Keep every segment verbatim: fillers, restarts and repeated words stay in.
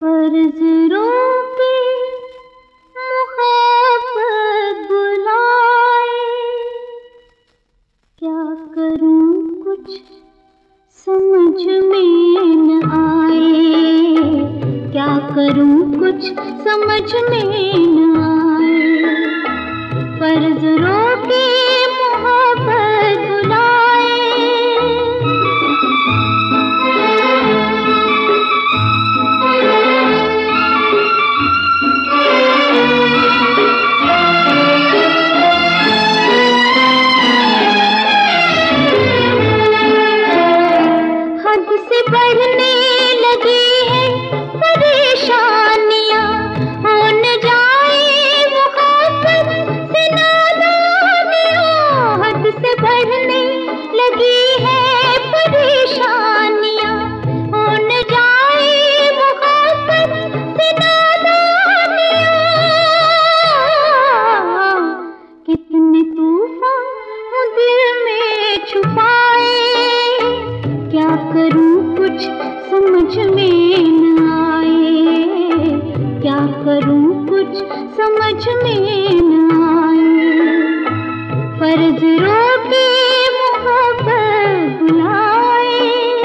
फर्जरों की मुहाबत बुलाए, क्या करूं कुछ समझ में न आए, क्या करूं कुछ समझ में न आए। फर्जरों की मुहाबत बुलाए, बढ़ने लगी है परेशानियां, हो न जाए मुहाबत से नादानियां। हद से बढ़ने लगी है परेशानियां, हो न जाए मुहाबत से नादानियां। कितने तूफान दिल में छुपाए, क्या करूं कुछ समझ में न आए, क्या करूं कुछ समझ में न आए। फर्जरों की मुहाबत बुलाए,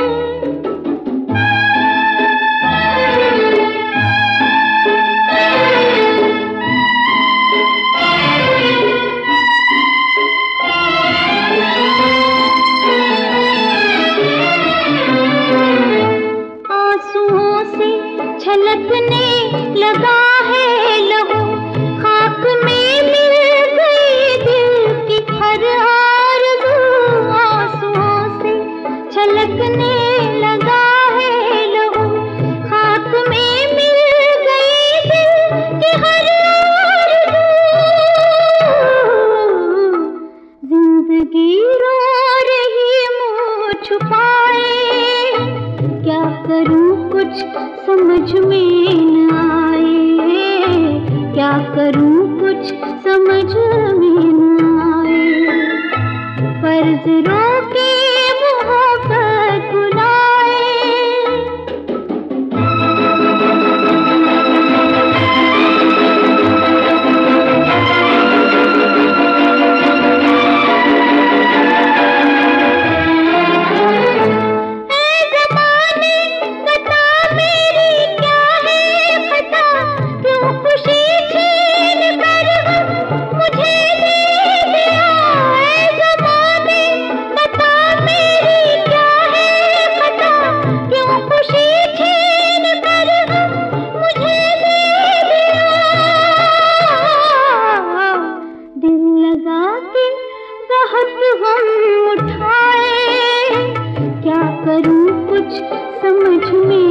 छलकने लगा है लहू, खाक में मिल गई दिल की हर आरज़ू। आंसुओं से छलकने लगा है लहू, खाक में मिल गई दिल की हर आरज़ू। जिंदगी रो रही मुँह छुपाए, क्या करूं कुछ समझ में न आए, क्या करूं कुछ समझ में न आए। फर्जरों की मुहाबत बुलाए, हम उठाए, क्या करूं कुछ समझ में